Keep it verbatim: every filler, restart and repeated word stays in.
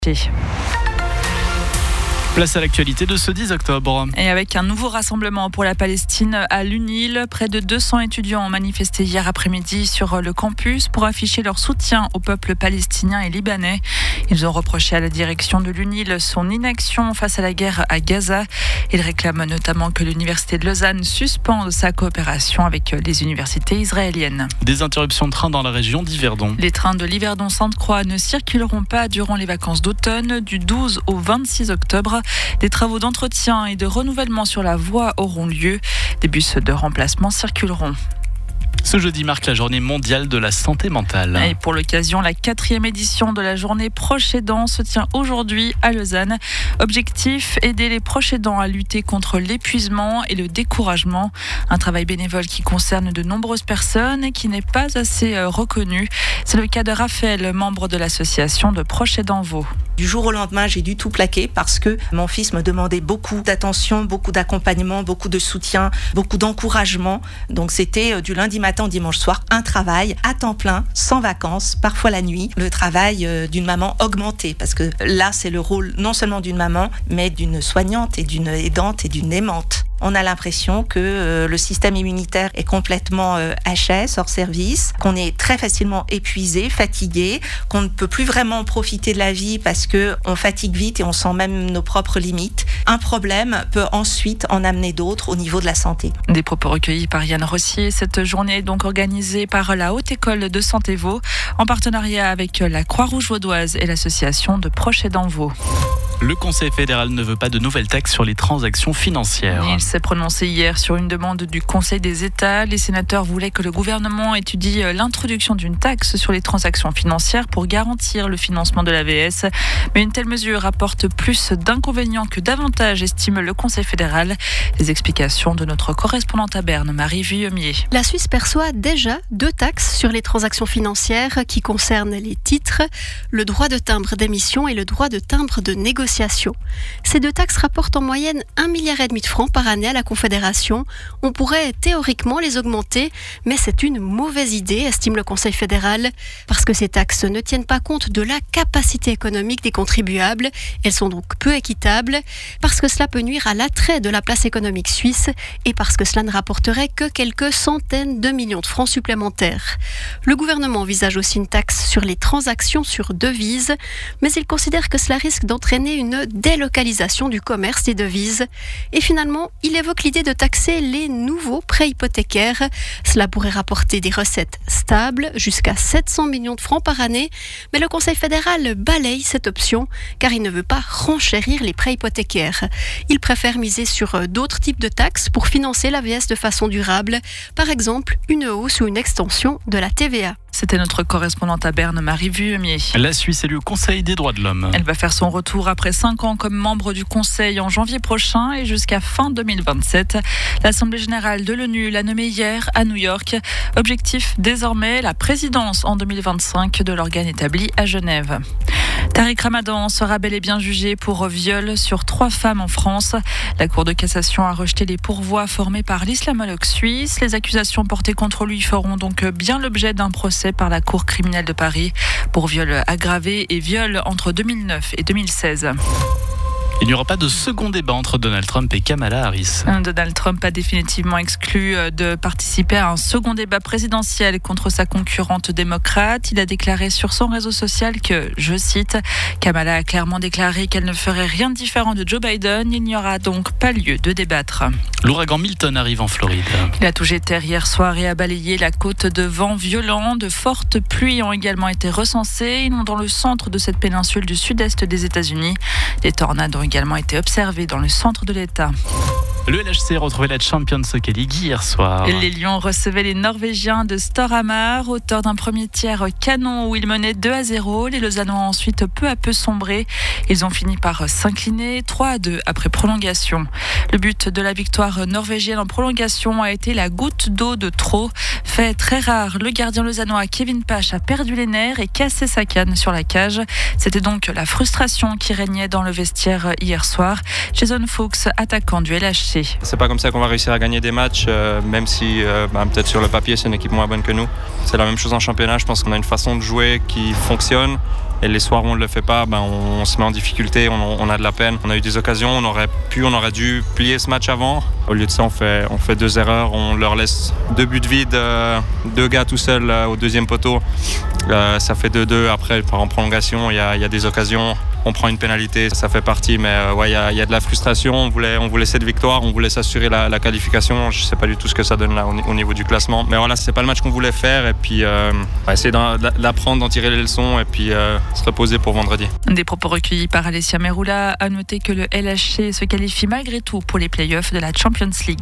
Place à l'actualité de ce dix octobre. Et avec un nouveau rassemblement pour la Palestine à l'UNIL, près de deux cents étudiants ont manifesté hier après-midi sur le campus pour afficher leur soutien au peuple palestinien et libanais. Ils ont reproché à la direction de l'UNIL son inaction face à la guerre à Gaza. Ils réclament notamment que l'université de Lausanne suspende sa coopération avec les universités israéliennes. Des interruptions de train dans la région d'Yverdon. Les trains de l'Yverdon-Sainte-Croix ne circuleront pas durant les vacances d'automne du douze au vingt-six octobre. Des travaux d'entretien et de renouvellement sur la voie auront lieu. Des bus de remplacement circuleront. Ce jeudi marque la journée mondiale de la santé mentale. Et pour l'occasion, la quatrième édition de la journée proches aidants se tient aujourd'hui à Lausanne. Objectif, aider les proches aidants à lutter contre l'épuisement et le découragement. Un travail bénévole qui concerne de nombreuses personnes et qui n'est pas assez reconnu. C'est le cas de Raphaël, membre de l'association de proches aidants Vaud. Du jour au lendemain, j'ai dû tout plaquer parce que mon fils me demandait beaucoup d'attention, beaucoup d'accompagnement, beaucoup de soutien, beaucoup d'encouragement. Donc c'était du lundi matin au dimanche soir, un travail à temps plein, sans vacances, parfois la nuit. Le travail d'une maman augmenté parce que là, c'est le rôle non seulement d'une maman, mais d'une soignante et d'une aidante et d'une aimante. On a l'impression que euh, le système immunitaire est complètement euh, H S, hors service, qu'on est très facilement épuisé, fatigué, qu'on ne peut plus vraiment profiter de la vie parce qu'on fatigue vite et on sent même nos propres limites. Un problème peut ensuite en amener d'autres au niveau de la santé. Des propos recueillis par Yann Rossier. Cette journée est donc organisée par la Haute École de Santé Vaud en partenariat avec la Croix-Rouge vaudoise et l'association de proches aidants Vaud. Le Conseil fédéral ne veut pas de nouvelles taxes sur les transactions financières. Il s'est prononcé hier sur une demande du Conseil des États. Les sénateurs voulaient que le gouvernement étudie l'introduction d'une taxe sur les transactions financières pour garantir le financement de l'A V S. Mais une telle mesure apporte plus d'inconvénients que d'avantages, estime le Conseil fédéral. Les explications de notre correspondante à Berne, Marie Vuillemier. La Suisse perçoit déjà deux taxes sur les transactions financières qui concernent les titres, le droit de timbre d'émission et le droit de timbre de négociation. Ces deux taxes rapportent en moyenne un milliard et demi de francs par année à la Confédération. On pourrait théoriquement les augmenter, mais c'est une mauvaise idée, estime le Conseil fédéral, parce que ces taxes ne tiennent pas compte de la capacité économique des contribuables. Elles sont donc peu équitables, parce que cela peut nuire à l'attrait de la place économique suisse et parce que cela ne rapporterait que quelques centaines de millions de francs supplémentaires. Le gouvernement envisage aussi une taxe sur les transactions sur devises, mais il considère que cela risque d'entraîner une délocalisation du commerce des devises. Et finalement, il évoque l'idée de taxer les nouveaux prêts hypothécaires. Cela pourrait rapporter des recettes stables, jusqu'à sept cents millions de francs par année. Mais le Conseil fédéral balaye cette option, car il ne veut pas renchérir les prêts hypothécaires. Il préfère miser sur d'autres types de taxes pour financer l'A V S de façon durable. Par exemple, une hausse ou une extension de la T V A. C'était notre correspondante à Berne, Marie Vuillemier. La Suisse élue au Conseil des droits de l'homme. Elle va faire son retour après cinq ans comme membre du Conseil en janvier prochain et jusqu'à fin deux mille vingt-sept. L'Assemblée générale de l'ONU l'a nommée hier à New York. Objectif désormais, la présidence en deux mille vingt-cinq de l'organe établi à Genève. Tariq Ramadan sera bel et bien jugé pour viol sur trois femmes en France. La Cour de cassation a rejeté les pourvois formés par l'islamologue suisse. Les accusations portées contre lui feront donc bien l'objet d'un procès par la Cour criminelle de Paris pour viol aggravé et viol entre deux mille neuf et deux mille seize. Il n'y aura pas de second débat entre Donald Trump et Kamala Harris. Donald Trump a définitivement exclu de participer à un second débat présidentiel contre sa concurrente démocrate. Il a déclaré sur son réseau social que, je cite, Kamala a clairement déclaré qu'elle ne ferait rien de différent de Joe Biden. Il n'y aura donc pas lieu de débattre. L'ouragan Milton arrive en Floride. Il a touché terre hier soir et a balayé la côte de vents violents. De fortes pluies ont également été recensées dans le centre de cette péninsule du sud-est des États-Unis. Des tornades ont également été observées dans le centre de l'État. Le L H C retrouvait la Champions Hockey League hier soir. Les Lions recevaient les Norvégiens de Storhamar, auteur d'un premier tiers canon où ils menaient deux à zéro. Les Lausannois ont ensuite peu à peu sombré. Ils ont fini par s'incliner trois à deux après prolongation. Le but de la victoire norvégienne en prolongation a été la goutte d'eau de trop. Fait très rare, le gardien lausannois Kevin Pache a perdu les nerfs et cassé sa canne sur la cage. C'était donc la frustration qui régnait dans le vestiaire hier soir. Jason Fuchs, attaquant du L H C. C'est pas comme ça qu'on va réussir à gagner des matchs, euh, même si euh, bah, peut-être sur le papier c'est une équipe moins bonne que nous. C'est la même chose en championnat, je pense qu'on a une façon de jouer qui fonctionne. Et les soirs où on ne le fait pas, ben, on, on se met en difficulté, on, on a de la peine. On a eu des occasions, on aurait pu, on aurait dû plier ce match avant. Au lieu de ça, on fait, on fait deux erreurs, on leur laisse deux buts vides, euh, deux gars tout seuls euh, au deuxième poteau. Euh, ça fait deux deux, après par en prolongation, il y a, y a des occasions. On prend une pénalité, ça fait partie, mais euh, ouais, il y a, y a de la frustration. On voulait, on voulait cette victoire, on voulait s'assurer la, la qualification. Je ne sais pas du tout ce que ça donne là au, au niveau du classement. Mais voilà, c'est pas le match qu'on voulait faire. Et puis, euh, on va essayer d'apprendre, d'en tirer les leçons et puis euh, se reposer pour vendredi. Des propos recueillis par Alessia Meroula. À noter que le L H C se qualifie malgré tout pour les playoffs de la Champions League.